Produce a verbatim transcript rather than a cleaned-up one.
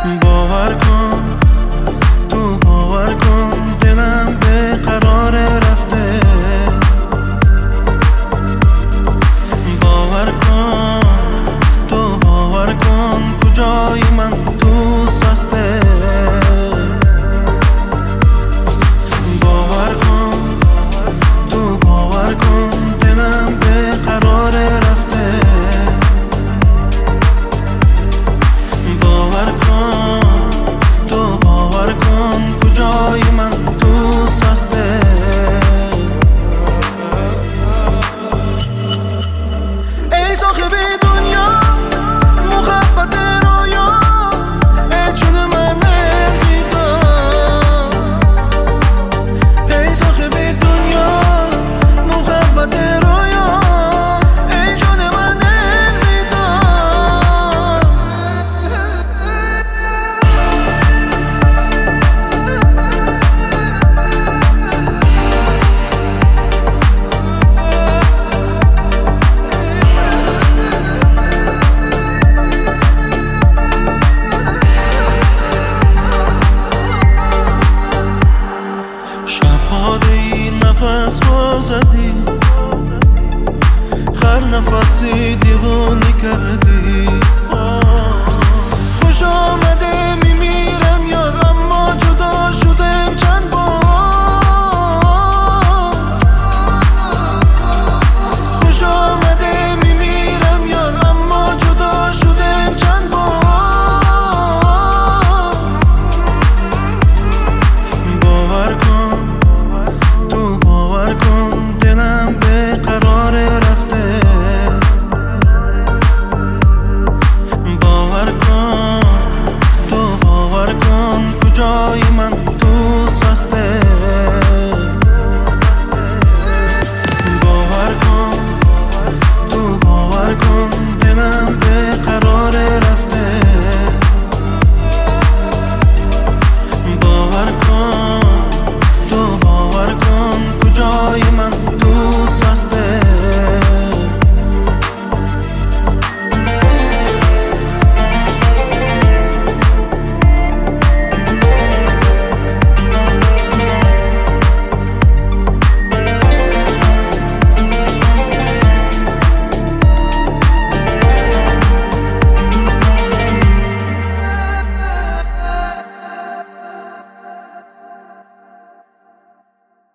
باور کن تو باور کن دلم به قرار رفته. باور کن تو باور کن کجای من تو سخته. باور کن تو باور کن دلم به قرار رفته. باور کن تو باور کن کجای من تو سخته. ای صاحب دنیا مخبت رویا ای جون من نمیدم. ای صاحب دنیا مخبت رویا ای جون من نمیدم. شب‌ها دی نفس با زدی هر نفسی دیوانی کردی.